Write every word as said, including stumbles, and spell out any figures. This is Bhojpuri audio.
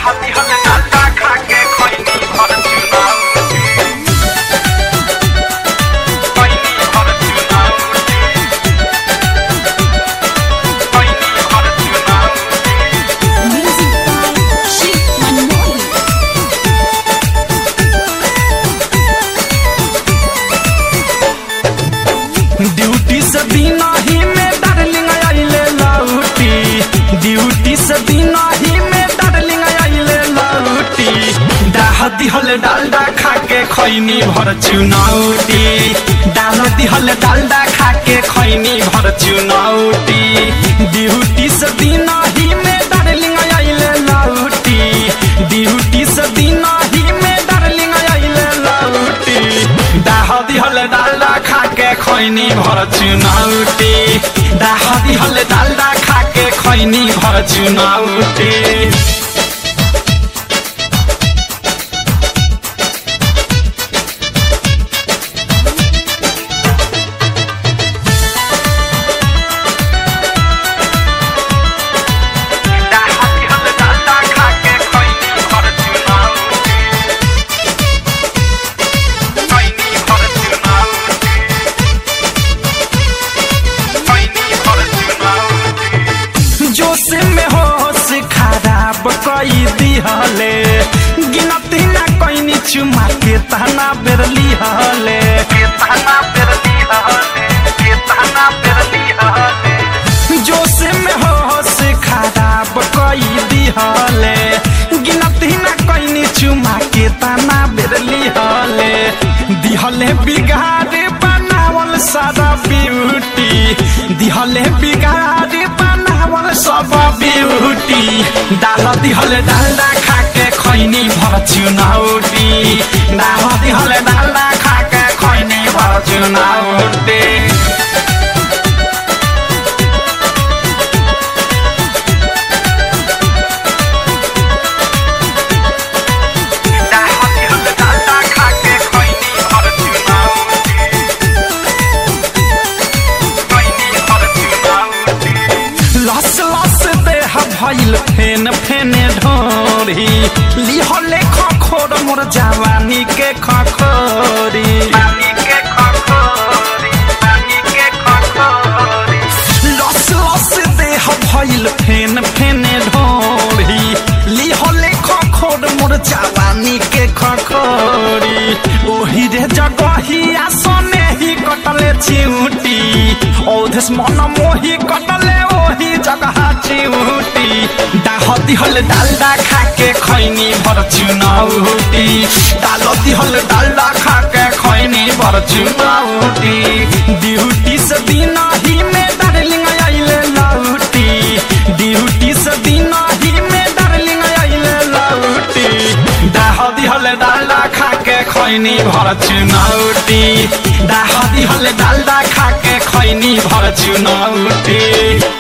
ड्यूटी से दिन ही में डार्लिंग आइले लौटी, ड्यूटी से दिन ही में डार्लिंग आइले लौटी। डाह दिहल डालडा खा के खैनी भर चुनौती, डाह दिहल डालडा खा के खैनी भर चुनौती। ड्यूटी से दिन ही में डार्लिंग आइले लौटी, ड्यूटी से दिन ही में डार्लिंग आइले लौटी। डाह दिहल डालडा खा के खैनी भर चुनौती, डाह दिहल डालडा खा के खैनी भर चुनौती। कई दिहले गिनती ना कैनी चुमा के ताना बेरली हले, के ताना बेरली हले, के ताना बेरली हले। जोश में होश खराब कई दिहले गिनती ना कैनी चुमा के ताना बेरली हले। दिहले बिगाड़ बनावल सारा ब्यूटी, दिहले बिगाड़ बनावल सब ब्यूटी। डाल दिहल डालडा खा के खैनी भर चुनौती, डाल दिहल डालडा खा के खैनी भर चुनौती। भइल फेन फेने ढोरी लिहले खखोर मोर जवानी के खखोरी, पानी के खखोरी, पानी के खखोरी। लस लस देह भइल फेन फेने ढोरी लिहले खखोर मोर जवानी के खखोरी। ओही रे जगहिया सने ही कटले चिउटी, औधेस मन मोही कटले ओही जगह चिउटी। डाह दिहल डालडा खा के खैनी भर चुनौती, डाल दिहल डालडा खा के खैनी भर चुनौती। ड्यूटी से दिन ही में डार्लिंग आइले लौटी, ड्यूटी से दिन ही में डार्लिंग आइले लौटी। डाह दिहल डालडा खा के खैनी भर चुनौती, डाह दिहल डालडा खा के खैनी भर चुनौती।